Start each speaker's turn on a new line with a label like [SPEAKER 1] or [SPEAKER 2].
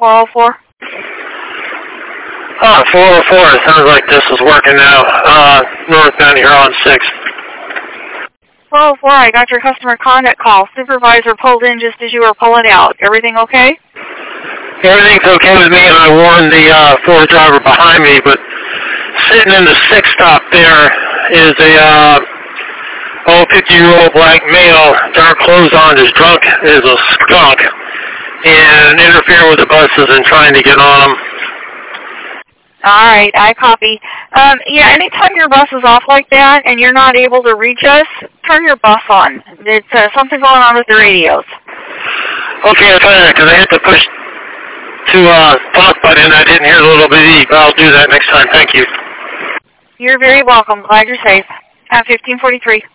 [SPEAKER 1] 404?
[SPEAKER 2] 404, it sounds like this is working now. Northbound here on 6.
[SPEAKER 1] 404, I got your customer conduct call. Supervisor pulled in just as you were pulling out. Everything okay?
[SPEAKER 2] Everything's okay with me, and I warned the Ford driver behind me, but sitting in the 6 stop there is a 50-year-old black male, dark clothes on, is drunk as a skunk, and interfering with the buses and trying to get on them.
[SPEAKER 1] All right, I copy. Yeah, anytime your bus is off like that and you're not able to reach us, turn your bus on. It's something going on with the radios.
[SPEAKER 2] Okay, I'll try that, because I hit the push to talk button. I didn't hear the little bitty, but I'll do that next time. Thank you.
[SPEAKER 1] You're very welcome. Glad you're safe. 1543.